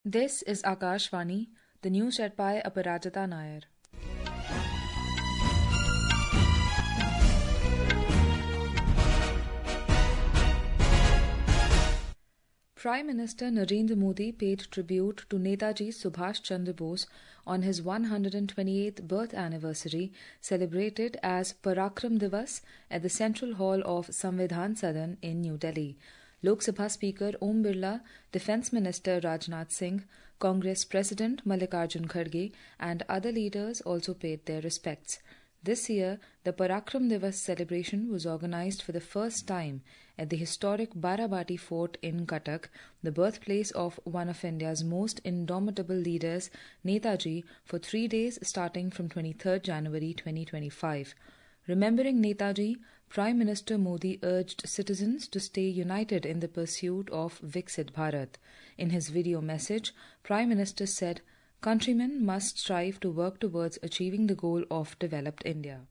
This is Akashvani, the news read by Aparajita Nair. Prime Minister Narendra Modi paid tribute to Netaji Subhash Chandra Bose on his 128th birth anniversary, celebrated as Parakram Divas at the Central Hall of Samvidhan Sadan in New Delhi. Lok Sabha Speaker Om Birla, Defence Minister Rajnath Singh, Congress President Mallikarjun Kharge and other leaders also paid their respects. This year, the Parakram Divas celebration was organised for the first time at the historic Barabati Fort in Cuttack, the birthplace of one of India's most indomitable leaders, Netaji, for 3 days starting from 23rd January 2025. Remembering Netaji, Prime Minister Modi urged citizens to stay united in the pursuit of Viksit Bharat. In his video message, Prime Minister said, "Countrymen must strive to work towards achieving the goal of developed India."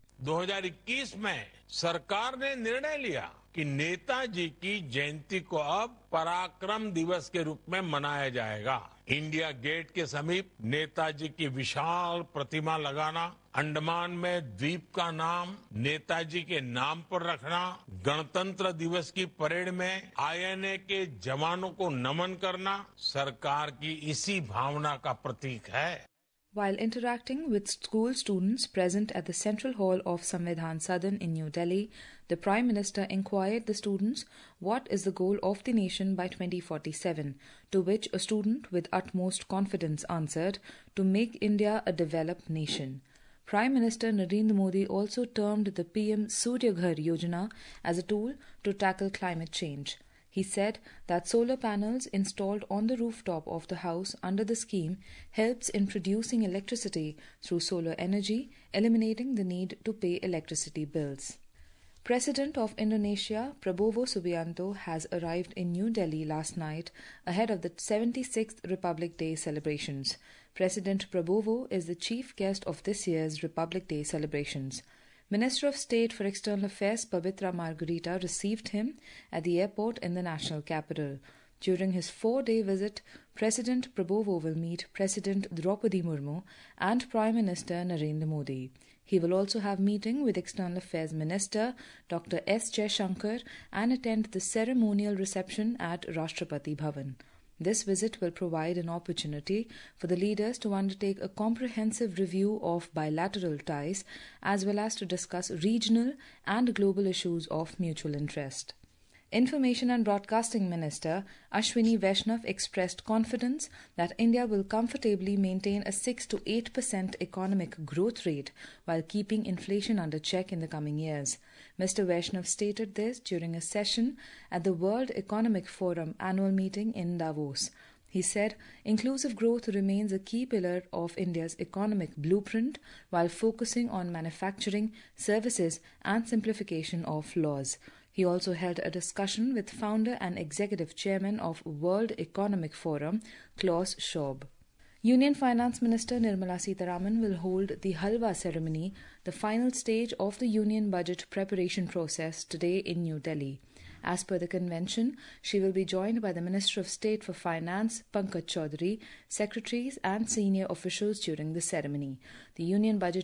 2021 में सरकार ने निर्णय लिया कि नेताजी की जयंती को अब पराक्रम दिवस के रूप में मनाया जाएगा। इंडिया गेट के समीप नेताजी की विशाल प्रतिमा लगाना, अंडमान में द्वीप का नाम नेताजी के नाम पर रखना, गणतंत्र दिवस की परेड में आईएनए के जवानों को नमन करना सरकार की इसी भावना का प्रतीक है। While interacting with school students present at the Central Hall of Samvidhan Sadan in New Delhi, the Prime Minister inquired the students what is the goal of the nation by 2047, to which a student with utmost confidence answered, to make India a developed nation. Prime Minister Narendra Modi also termed the PM Surya Ghar Yojana as a tool to tackle climate change. He said that solar panels installed on the rooftop of the house under the scheme helps in producing electricity through solar energy, eliminating the need to pay electricity bills. President of Indonesia, Prabowo Subianto, has arrived in New Delhi last night ahead of the 76th Republic Day celebrations. President Prabowo is the chief guest of this year's Republic Day celebrations. Minister of State for External Affairs Pabitra Margarita received him at the airport in the national capital. During his 4-day visit, President Prabowo will meet President Draupadi Murmu and Prime Minister Narendra Modi. He will also have meeting with External Affairs Minister Dr. S. Jaishankar and attend the ceremonial reception at Rashtrapati Bhavan. This visit will provide an opportunity for the leaders to undertake a comprehensive review of bilateral ties as well as to discuss regional and global issues of mutual interest. Information and Broadcasting Minister Ashwini Vaishnav expressed confidence that India will comfortably maintain a 6 to 8% economic growth rate while keeping inflation under check in the coming years. Mr. Vaishnav stated this during a session at the World Economic Forum annual meeting in Davos. He said, inclusive growth remains a key pillar of India's economic blueprint while focusing on manufacturing, services and simplification of laws. He also held a discussion with founder and executive chairman of World Economic Forum, Klaus Schwab. Union Finance Minister Nirmala Sitharaman will hold the Halwa ceremony, the final stage of the Union budget preparation process, today in New Delhi. As per the convention, she will be joined by the Minister of State for Finance, Pankaj Chaudhary, secretaries and senior officials during the ceremony. The Union Budget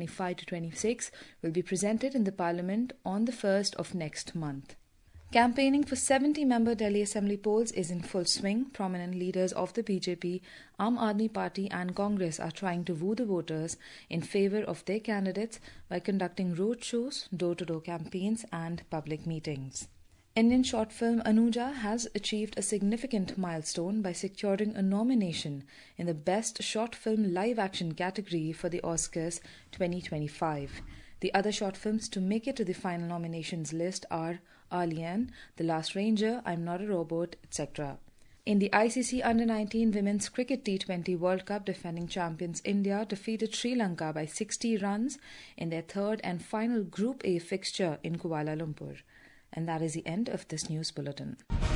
2025-26 will be presented in the Parliament on the 1st of next month. Campaigning for 70-member Delhi Assembly polls is in full swing. Prominent leaders of the BJP, Aam Aadmi Party and Congress are trying to woo the voters in favour of their candidates by conducting roadshows, door-to-door campaigns and public meetings. Indian short film Anuja has achieved a significant milestone by securing a nomination in the Best Short Film Live Action category for the Oscars 2025. The other short films to make it to the final nominations list are Alien, The Last Ranger, I'm Not a Robot, etc. In the ICC Under-19 Women's Cricket T20 World Cup, defending champions India defeated Sri Lanka by 60 runs in their third and final Group A fixture in Kuala Lumpur. And that is the end of this news bulletin.